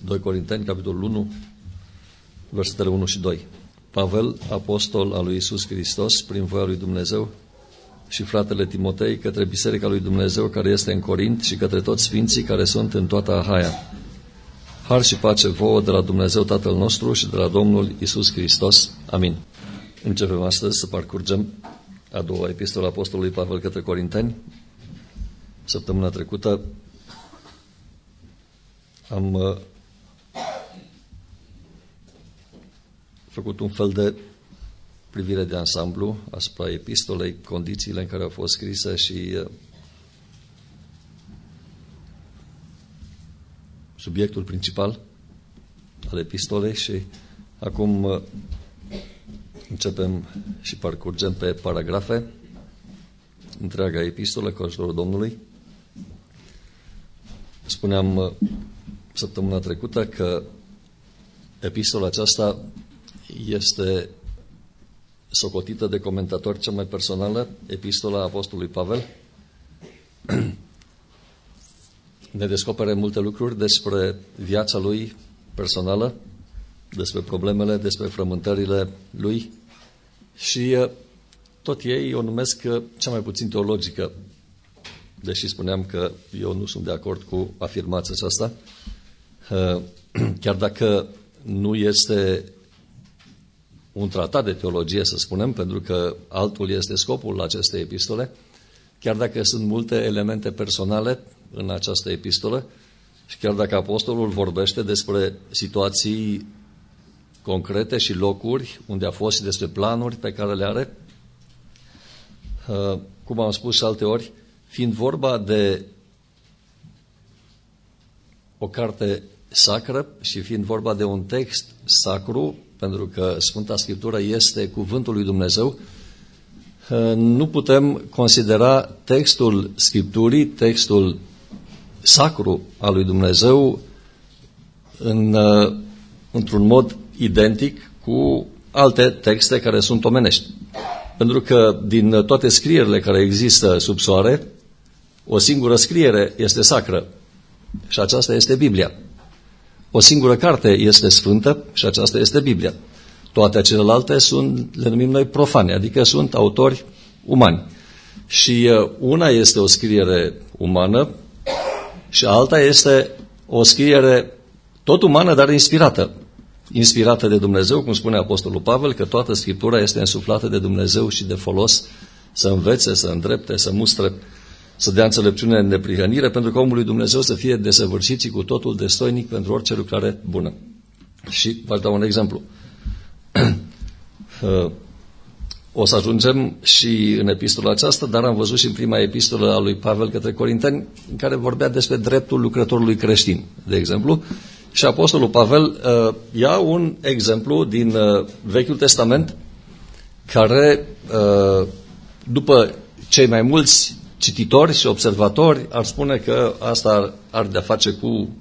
2 Corinteni, capitolul 1, versetele 1 și 2. Pavel, apostol al lui Iisus Hristos, prin voia lui Dumnezeu, și fratele Timotei, către Biserica lui Dumnezeu care este în Corint și către toți sfinții care sunt în toată Ahaia. Har și pace vouă de la Dumnezeu Tatăl nostru și de la Domnul Iisus Hristos. Amin. Începem astăzi să parcurgem a doua epistolă a apostolului Pavel către Corinteni. Săptămâna trecută am făcut un fel de privire de ansamblu asupra epistolei, condițiile în care au fost scrise și subiectul principal al epistolei și acum începem și parcurgem pe paragrafe întreaga epistolă cu ajutorul Domnului. Spuneam săptămâna trecută că epistola aceasta este socotită de comentatori cea mai personală, epistola apostolului Pavel. Ne descopere multe lucruri despre viața lui personală, despre problemele, despre frământările lui și tot ei o numesc cea mai puțin teologică, deși spuneam că eu nu sunt de acord cu afirmația aceasta, chiar dacă nu este un tratat de teologie, să spunem, pentru că altul este scopul acestei epistole, chiar dacă sunt multe elemente personale în această epistolă și chiar dacă apostolul vorbește despre situații concrete și locuri unde a fost și despre planuri pe care le are, cum am spus și alte ori, fiind vorba de o carte sacră și fiind vorba de un text sacru, pentru că Sfânta Scriptură este cuvântul lui Dumnezeu, nu putem considera textul Scripturii, textul sacru al lui Dumnezeu într-un mod identic cu alte texte care sunt omenești. Pentru că din toate scrierile care există sub soare, o singură scriere este sacră și aceasta este Biblia. O singură carte este sfântă și aceasta este Biblia. Toate celelalte le numim noi profane, adică sunt autori umani. Și una este o scriere umană și alta este o scriere tot umană, dar inspirată. Inspirată de Dumnezeu, cum spune Apostolul Pavel, că toată Scriptura este însuflată de Dumnezeu și de folos să învețe, să îndrepte, să mustre, să dea înțelepciune în neprihănire, pentru că omul lui Dumnezeu să fie desăvârșit și cu totul destoinic pentru orice lucrare bună. Și vă dau un exemplu. O să ajungem și în epistola aceasta, dar am văzut și în prima epistolă a lui Pavel către Corinteni, în care vorbea despre dreptul lucrătorului creștin, de exemplu. Și apostolul Pavel ia un exemplu din Vechiul Testament, care, după cei mai mulți cititori și observatori, ar spune că asta are de-a face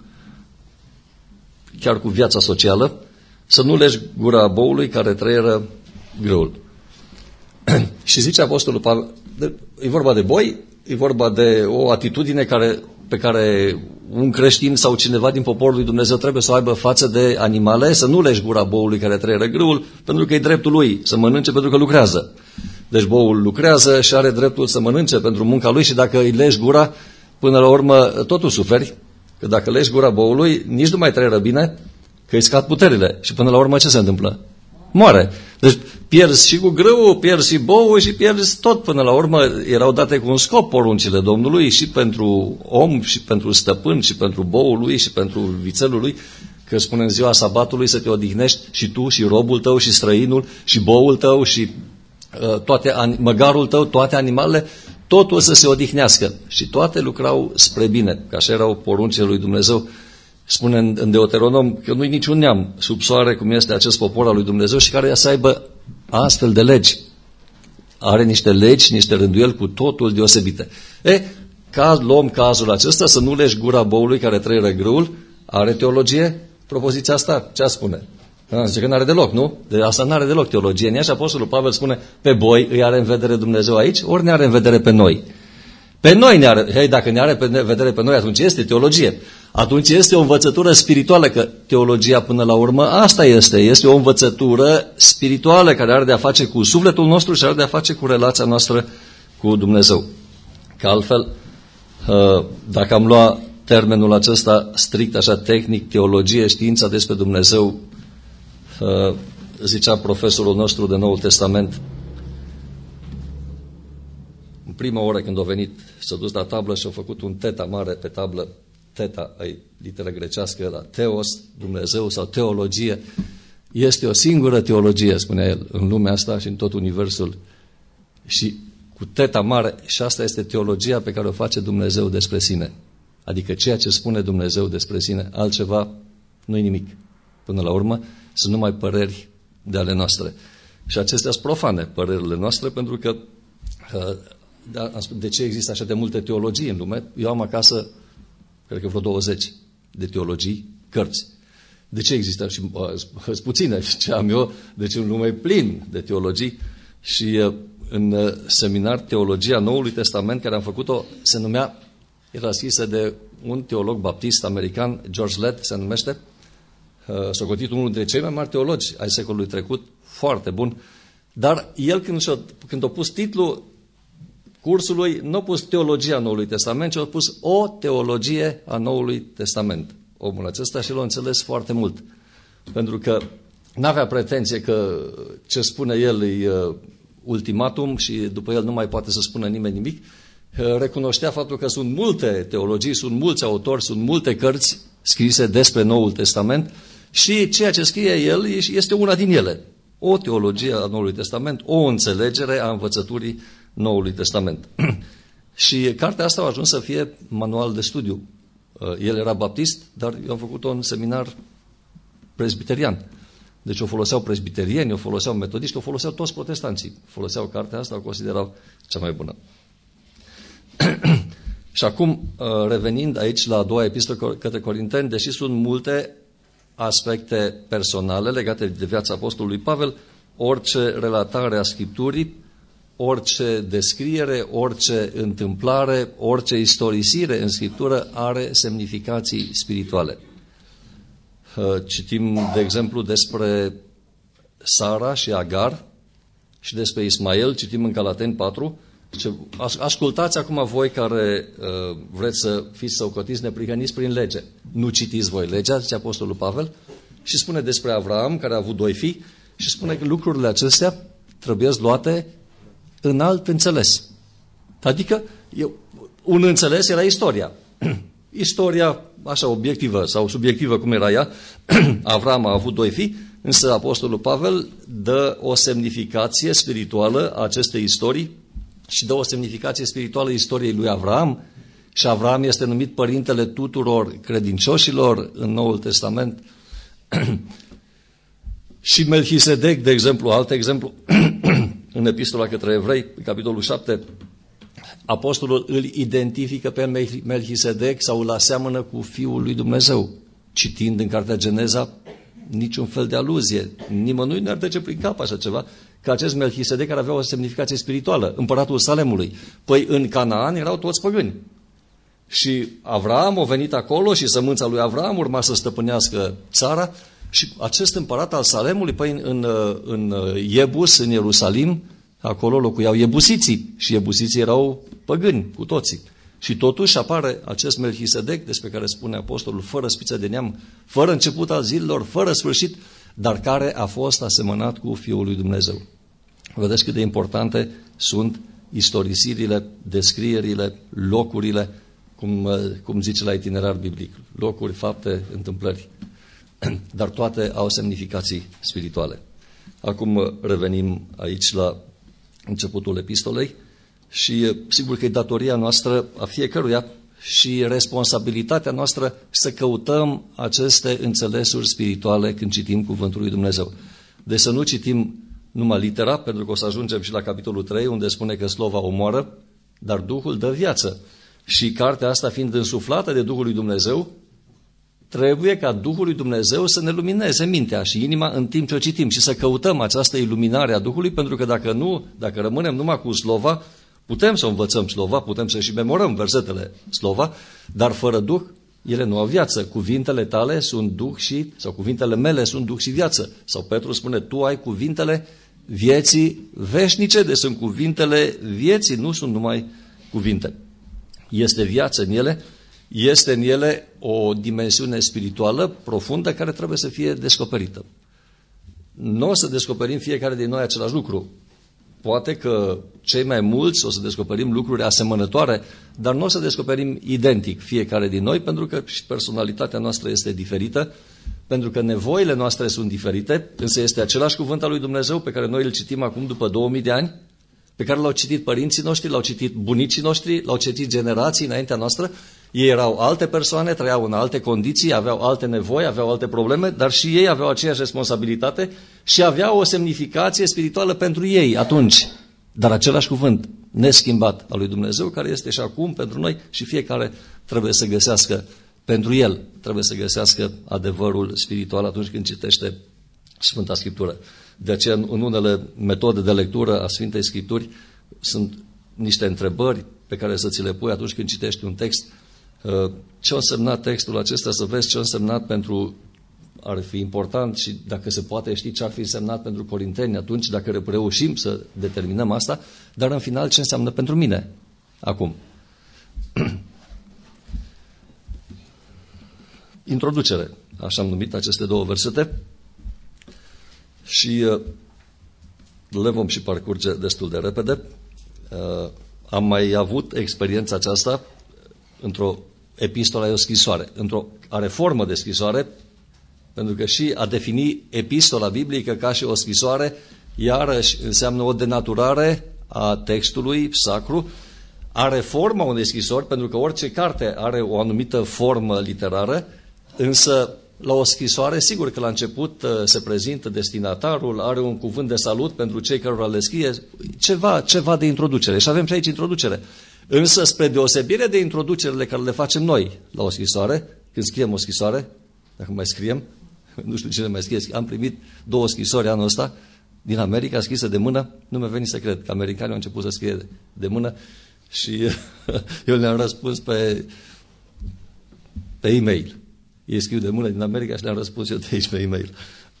chiar cu viața socială, să nu legi gura boului care trăieră grâul. Și zice apostolul Pavel, e vorba de boi, e vorba de o atitudine pe care un creștin sau cineva din poporul lui Dumnezeu trebuie să o aibă față de animale, să nu legi gura boului care trăieră grâul, pentru că e dreptul lui să mănânce pentru că lucrează. Deci boul lucrează și are dreptul să mănânce pentru munca lui și dacă îi legi gura, până la urmă totul suferi, că dacă legi gura boului, nici nu mai trăieră bine, că îi scad puterile. Și până la urmă ce se întâmplă? Moare. Deci pierzi și cu grâul, pierzi și boul și pierzi tot. Până la urmă erau date cu un scop poruncile Domnului și pentru om, și pentru stăpân, și pentru boul lui, și pentru vițelul lui, că spune în ziua sabatului să te odihnești și tu, și robul tău, și străinul, și boul tău, și măgarul tău, toate animalele, totul să se odihnească. Și toate lucrau spre bine, că așa erau poruncile lui Dumnezeu. Spune în Deuteronom că nu-i niciun neam sub soare cum este acest popor al lui Dumnezeu și care să aibă astfel de legi. Are niște legi, niște rânduieli cu totul deosebite. Luăm cazul acesta, să nu legi gura boului care trăieră grâul, are teologie? Propoziția asta, ce spune? Zice că n-are deloc, nu? De asta n-are deloc teologie. Nici Apostolul Pavel spune, pe boi îi are în vedere Dumnezeu aici, ori ne are în vedere pe noi? Pe noi ne are, dacă ne are în vedere pe noi, atunci este teologie. atunci este o învățătură spirituală, că teologia până la urmă asta este o învățătură spirituală care are de-a face cu sufletul nostru și are de-a face cu relația noastră cu Dumnezeu. Că altfel, dacă am luat termenul acesta strict așa tehnic, teologie, știința despre Dumnezeu, zicea profesorul nostru de Noul Testament, în prima oră când a venit, s-a dus la tablă și a făcut un teta mare pe tablă, teta, ai literă grecească, la teos, Dumnezeu sau teologie. Este o singură teologie, spunea el, în lumea asta și în tot universul. Și cu teta mare, și asta este teologia pe care o face Dumnezeu despre sine. Adică ceea ce spune Dumnezeu despre sine, altceva nu-i nimic. Până la urmă, sunt numai păreri de ale noastre. Și acestea sunt profane, părerile noastre, pentru că de ce există așa de multe teologii în lume? Eu am acasă, cred că vreo 20 de teologii, cărți. De ce există? Și sunt puține ce am eu, deci în lume e plin de teologii. Și în seminar Teologia Noului Testament, care am făcut-o, se numea, era scrisă de un teolog baptist american, George Lett se numește, s-a cotit unul dintre cei mai mari teologi ai secolului trecut, foarte bun, dar el când a pus titlul cursului, nu a pus Teologia Noului Testament, ci a pus o teologie a Noului Testament. Omul acesta și l-a înțeles foarte mult, pentru că n-avea pretenție că ce spune el e ultimatum și după el nu mai poate să spună nimeni nimic. Recunoștea faptul că sunt multe teologii, sunt mulți autori, sunt multe cărți scrise despre Noul Testament și ceea ce scrie el este una din ele. O teologie a Noului Testament, o înțelegere a învățăturii Noului Testament. Și cartea asta a ajuns să fie manual de studiu. El era baptist, dar eu am făcut-o în seminar presbiterian. Deci o foloseau presbiterieni, o foloseau metodiști, o foloseau toți protestanții. Foloseau cartea asta, o considerau cea mai bună. Și acum, revenind aici la a doua epistolă către Corinteni, deși sunt multe aspecte personale legate de viața apostolului Pavel, orice relatare a Scripturii, orice descriere, orice întâmplare, orice istorisire în Scriptură are semnificații spirituale. Citim, de exemplu, despre Sara și Agar și despre Ismael, citim în Galateni 4. Ascultați acum voi care vreți să fiți săucotiți, neprihăniți prin lege. Nu citiți voi legea, zice Apostolul Pavel, și spune despre Avraam, care a avut 2 fii, și spune că lucrurile acestea trebuie luate în alt înțeles. Adică, un înțeles era istoria. Istoria, așa, obiectivă sau subiectivă, cum era ea, Avraam a avut 2 fii, însă Apostolul Pavel dă o semnificație spirituală a acestei istorii și dă o semnificație spirituală istoriei lui Avraam, și Avraam este numit părintele tuturor credincioșilor în Noul Testament. Și Melchisedec, de exemplu, alt exemplu, în Epistola către Evrei, capitolul 7, apostolul îl identifică pe Melchisedec sau îl aseamănă cu Fiul lui Dumnezeu. Citind în cartea Geneza, niciun fel de aluzie. Nimănui n-ar trece prin cap așa ceva, că acest Melchisedec ar avea o semnificație spirituală, împăratul Salemului. Păi în Canaan erau toți păgâni. Și Avraam a venit acolo și sămânța lui Avraam urma să stăpânească țara și acest împărat al Salemului, păi în Iebus, în Ierusalim, acolo locuiau iebusiții și iebusiții erau păgâni cu toții. Și totuși apare acest Melchisedec, despre care spune apostolul, fără spiță de neam, fără început al zilelor, fără sfârșit, dar care a fost asemănat cu Fiul lui Dumnezeu. Vedeți cât de importante sunt istorisirile, descrierile, locurile, cum zice la itinerar biblic, locuri, fapte, întâmplări, dar toate au semnificații spirituale. Acum revenim aici la începutul epistolei și sigur că e datoria noastră a fiecăruia și responsabilitatea noastră să căutăm aceste înțelesuri spirituale când citim Cuvântul lui Dumnezeu. Deci să nu citim numai litera, pentru că o să ajungem și la capitolul 3, unde spune că slova omoară, dar Duhul dă viață. Și cartea asta fiind însuflată de Duhul lui Dumnezeu, trebuie ca Duhul lui Dumnezeu să ne lumineze mintea și inima în timp ce o citim și să căutăm această iluminare a Duhului, pentru că dacă rămânem numai cu slova, putem să învățăm slova, putem să și memorăm versetele slova, dar fără Duh ele nu au viață. Cuvintele tale sunt duh și, sau cuvintele mele sunt duh și viață. Sau Petru spune, tu ai cuvintele vieții veșnice, deci sunt cuvintele vieții, nu sunt numai cuvinte. Este viață în ele, este în ele o dimensiune spirituală profundă care trebuie să fie descoperită. Nu o să descoperim fiecare din noi același lucru. Poate că cei mai mulți o să descoperim lucruri asemănătoare, dar nu o să descoperim identic fiecare din noi, pentru că și personalitatea noastră este diferită, pentru că nevoile noastre sunt diferite, însă este același cuvânt al lui Dumnezeu pe care noi îl citim acum după 2000 de ani, pe care l-au citit părinții noștri, l-au citit bunicii noștri, l-au citit generații înaintea noastră. Ei erau alte persoane, trăiau în alte condiții, aveau alte nevoi, aveau alte probleme, dar și ei aveau aceeași responsabilitate și aveau o semnificație spirituală pentru ei atunci. Dar același cuvânt neschimbat al lui Dumnezeu, care este și acum pentru noi, și fiecare trebuie să găsească pentru el, trebuie să găsească adevărul spiritual atunci când citește Sfânta Scriptură. De aceea, în unele metode de lectură a Sfintei Scripturi sunt niște întrebări pe care să ți le pui atunci când citești un text. Ce a însemnat textul acesta, să vezi ce a însemnat pentru, ar fi important și dacă se poate ști ce ar fi însemnat pentru Corinteni atunci, dacă reușim să determinăm asta, dar în final ce înseamnă pentru mine acum. Introducere, așa am numit aceste două versete și le vom și parcurge destul de repede. Am mai avut experiența aceasta într-o epistolă, o scrisoare, are formă de scrisoare, pentru că și a defini epistola biblică ca și o scrisoare, iarăși înseamnă o denaturare a textului sacru, are forma unei scrisori, pentru că orice carte are o anumită formă literară, însă la o scrisoare, sigur că la început se prezintă destinatarul, are un cuvânt de salut pentru cei care le scrie, ceva de introducere. Și avem și aici introducere. Însă, spre deosebire de introducerile care le facem noi la o scrisoare, când scriem o scrisoare, dacă mai scriem, nu știu cine mai scrie, am primit 2 scrisori anul ăsta din America, scrise de mână, nu mi-a venit să cred că americanii au început să scrie de mână și eu le-am răspuns pe e-mail. Ei scriu de mână din America și le-am răspuns eu de aici pe e-mail.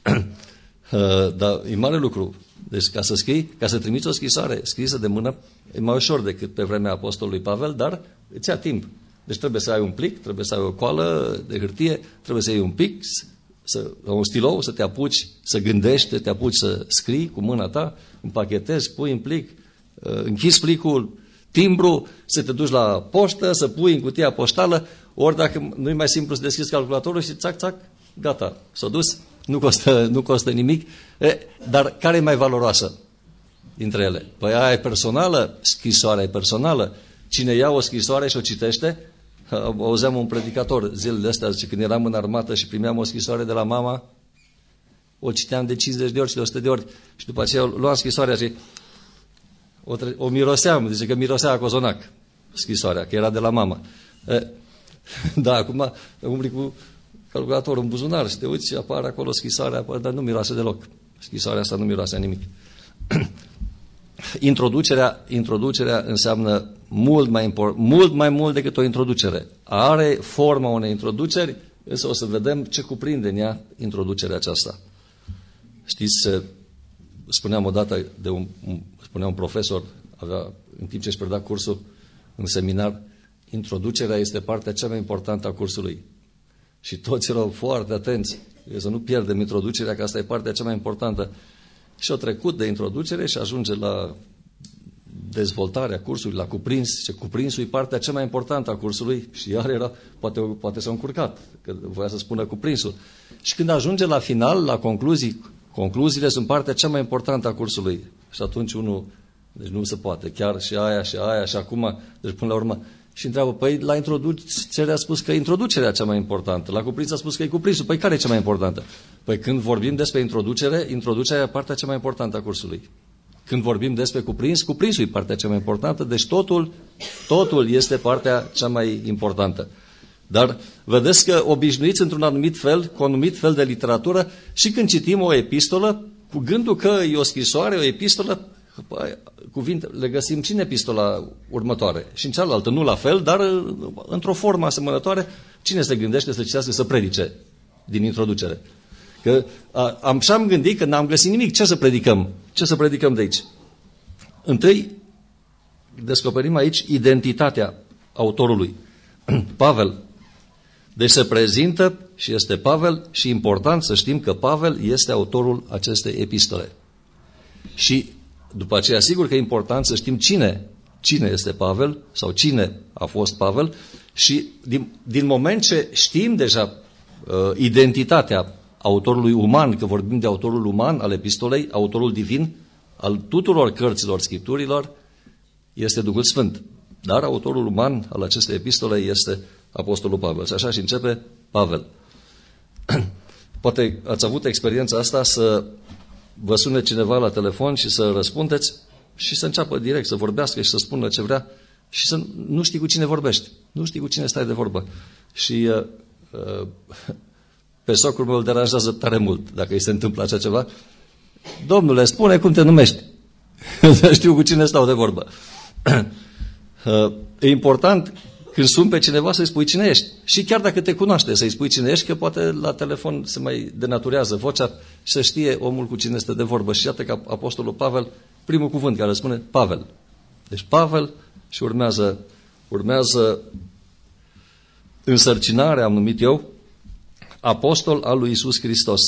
Dar e mare lucru. Deci ca să scrii, ca să trimiți o scrisoare scrisă de mână, e mai ușor decât pe vremea apostolului Pavel, dar îți ia timp. Deci trebuie să ai un plic, trebuie să ai o coală de hârtie, trebuie să iei un pic, un stilou, să te apuci, să gândești, să te apuci să scrii cu mâna ta, împachetezi, pui în plic, închizi plicul, timbru, să te duci la poștă, să pui în cutia poștală, ori dacă nu e mai simplu să deschizi calculatorul și țac, gata, s-a dus, nu costă nimic, dar care e mai valoroasă dintre ele? Păi aia e personală, scrisoarea e personală. Cine ia o scrisoare și o citește, auzeam un predicator zilele astea, zice, când eram în armată și primeam o scrisoare de la mama, o citeam de 50 de ori și de 100 de ori și după aceea luam scrisoarea și o miroseam, zice că mirosea a cozonac scrisoarea, că era de la mama. Da, acum umbli cu calculatorul în buzunar și te uiți și apare acolo scrisoarea, dar nu miroase deloc. Scrisoarea asta nu miroase nimic. Introducerea înseamnă mult mai mult decât o introducere. Are forma unei introduceri, însă o să vedem ce cuprinde în ea introducerea aceasta. Știți, spuneam odată de spunea un profesor, în timp ce își preda cursul în seminar, introducerea este partea cea mai importantă a cursului. Și toți erau foarte atenți să nu pierdem introducerea, că asta e partea cea mai importantă. Și au trecut de introducere și ajunge la dezvoltarea cursului, la cuprins. Și cuprinsul e partea cea mai importantă a cursului și iar era, poate s-a încurcat, că voia să spună cuprinsul. Și când ajunge la final, la concluziile sunt partea cea mai importantă a cursului. Și atunci deci nu se poate, chiar și aia și acum, deci până la urmă, și întreabă, păi la introducere a spus că introducerea cea mai importantă, la cuprins a spus că e cuprinsul, păi care e cea mai importantă? Păi când vorbim despre introducerea e partea cea mai importantă a cursului. Când vorbim despre cuprinsul e partea cea mai importantă, deci totul este partea cea mai importantă. Dar vedeți că obișnuiți într-un anumit fel, cu un anumit fel de literatură, și când citim o epistolă, cu gândul că e o scrisoare, o epistolă, cuvinte le găsim și în epistola următoare și în cealaltă, nu la fel, dar într-o formă asemănătoare. Cine se gândește să citească, să predice din introducere? Că și-am gândit că n-am găsit nimic. Ce să predicăm? Ce să predicăm de aici? Întâi, descoperim aici identitatea autorului. Pavel. Deci se prezintă și este Pavel și important să știm că Pavel este autorul acestei epistole. Și după aceea, sigur că e important să știm cine este Pavel sau cine a fost Pavel și din moment ce știm deja identitatea autorului uman, că vorbim de autorul uman al epistolei, autorul divin al tuturor cărților Scripturilor, este Duhul Sfânt. Dar autorul uman al acestei epistole este Apostolul Pavel. Și așa și începe Pavel. Poate ați avut experiența asta să vă sune cineva la telefon și să răspundeți și să înceapă direct să vorbească și să spună ce vrea și să nu știi cu cine vorbești. Nu știi cu cine stai de vorbă. Și pe socrul meu îl deranjează tare mult dacă îi se întâmplă așa ceva. Domnule, spune cum te numești. Să știu cu cine stau de vorbă. E important când suni pe cineva să-i spui cine ești. Și chiar dacă te cunoaște să-i spui cine ești, că poate la telefon se mai denaturează vocea și să știe omul cu cine este de vorbă. Și iată că Apostolul Pavel, primul cuvânt care spune Pavel. Deci Pavel și urmează însărcinarea, am numit eu, apostol al lui Iisus Hristos.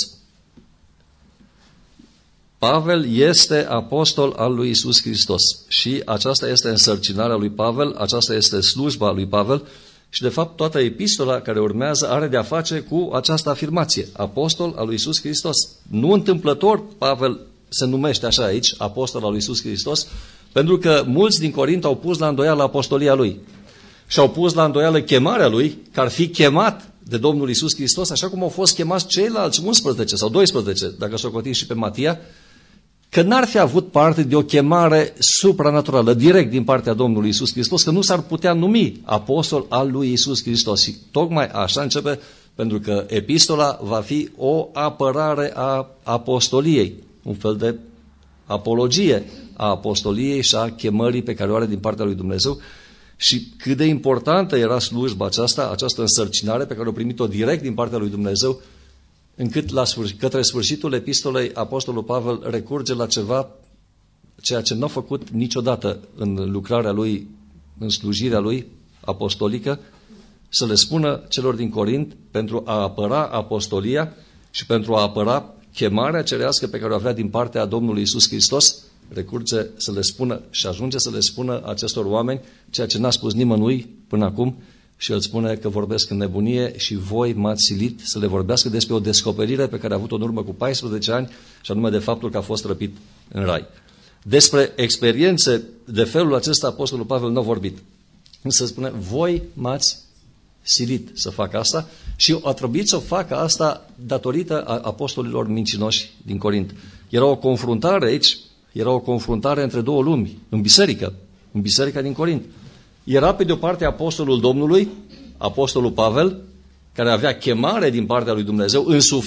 Pavel este apostol al lui Iisus Hristos și aceasta este însărcinarea lui Pavel, aceasta este slujba lui Pavel și de fapt toată epistola care urmează are de-a face cu această afirmație, apostol al lui Iisus Hristos. Nu întâmplător Pavel se numește așa aici, apostol al lui Iisus Hristos, pentru că mulți din Corint au pus la îndoială apostolia lui și au pus la îndoială chemarea lui, că ar fi chemat de Domnul Iisus Hristos, așa cum au fost chemați ceilalți 11 sau 12, dacă socotim și pe Matia, că n-ar fi avut parte de o chemare supranaturală, direct din partea Domnului Iisus Hristos, că nu s-ar putea numi apostol al lui Iisus Hristos. Și tocmai așa începe, pentru că epistola va fi o apărare a apostoliei, un fel de apologie a apostoliei și a chemării pe care o are din partea lui Dumnezeu. Și cât de importantă era slujba această însărcinare pe care o primit-o direct din partea lui Dumnezeu, încât către sfârșitul epistolei Apostolul Pavel recurge la ceea ce nu a făcut niciodată în lucrarea lui, în slujirea lui apostolică, să le spună celor din Corint pentru a apăra apostolia și pentru a apăra chemarea cerească pe care o avea din partea Domnului Iisus Hristos, recurge să le spună și ajunge să le spună acestor oameni ceea ce n-a spus nimănui până acum și el spune că vorbesc în nebunie și voi m-ați silit să le vorbească despre o descoperire pe care a avut-o în urmă cu 14 ani și anume de faptul că a fost răpit în rai. Despre experiențe de felul acesta Apostolul Pavel nu a vorbit. Însă spune, voi m-ați silit să fac asta și a trebuit să facă asta datorită apostolilor mincinoși din Corint. Era o confruntare aici, era o confruntare între două lumi, în biserica din Corint. Era pe de o parte apostolul Domnului, apostolul Pavel, care avea chemare din partea lui Dumnezeu,